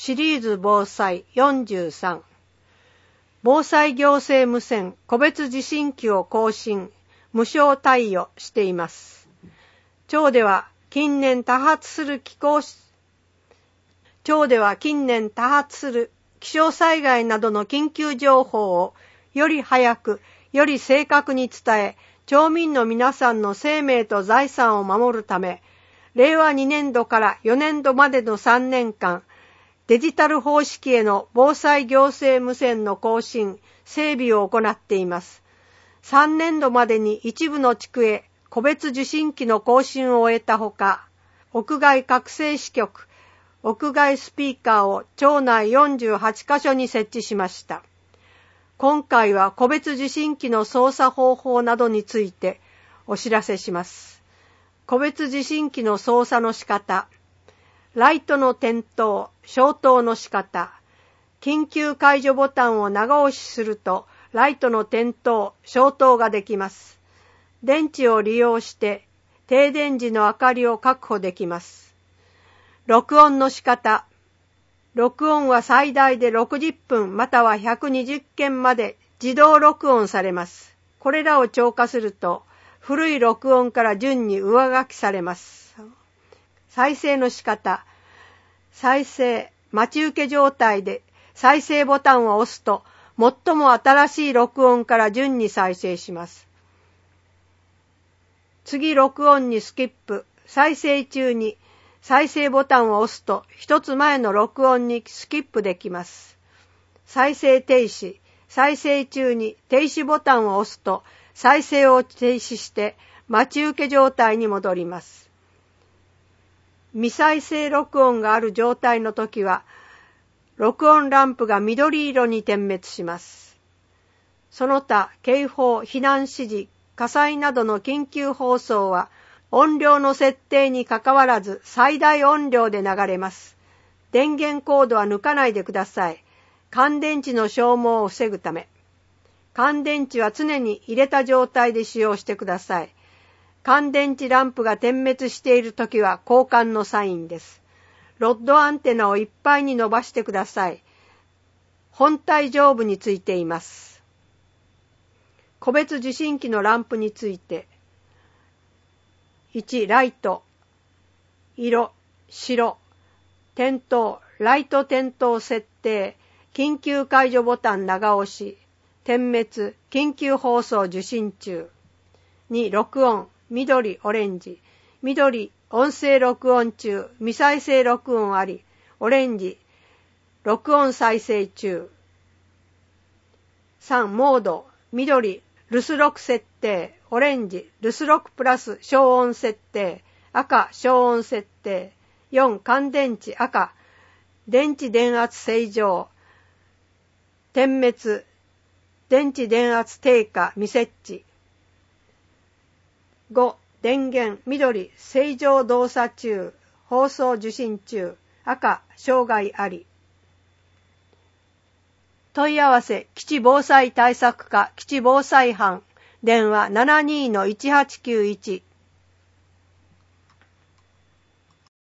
シリーズ防災43、防災行政無線個別受信機を更新、無償貸与しています。町では近年多発する気象災害などの緊急情報をより早く、より正確に伝え、町民の皆さんの生命と財産を守るため、令和2年度から4年度までの3年間、デジタル方式への防災行政無線の更新、整備を行っています。3年度までに一部の地区へ個別受信機の更新を終えたほか、屋外拡声支局、屋外スピーカーを町内48カ所に設置しました。今回は個別受信機の操作方法などについてお知らせします。個別受信機の操作の仕方、ライトの点灯、消灯の仕方、緊急解除ボタンを長押しするとライトの点灯、消灯ができます。電池を利用して停電時の明かりを確保できます。録音の仕方、録音は最大で60分または120件まで自動録音されます。これらを超過すると古い録音から順に上書きされます。再生の仕方、再生、待ち受け状態で再生ボタンを押すと最も新しい録音から順に再生します。次録音にスキップ、再生中に再生ボタンを押すと一つ前の録音にスキップできます。再生停止、再生中に停止ボタンを押すと再生を停止して待ち受け状態に戻ります。未再生録音がある状態の時は、録音ランプが緑色に点滅します。その他、警報、避難指示、火災などの緊急放送は、音量の設定にかかわらず最大音量で流れます。電源コードは抜かないでください。乾電池の消耗を防ぐため。乾電池は常に入れた状態で使用してください。乾電池ランプが点滅しているときは交換のサインです。ロッドアンテナをいっぱいに伸ばしてください。本体上部についています。個別受信機のランプについて。1、ライト、色、白、点灯、ライト点灯設定、緊急解除ボタン長押し、点滅、緊急放送受信中。2、録音、緑、オレンジ、緑、音声録音中、未再生録音あり、オレンジ、録音再生中。3、モード、緑、留守録設定、オレンジ、留守録プラス消音設定、赤、消音設定。4、乾電池、赤、電池電圧正常、点滅、電池電圧低下未設置。5、電源、緑、正常動作中、放送受信中、赤、障害あり。問い合わせ、基地防災対策課、基地防災班、電話 72-1891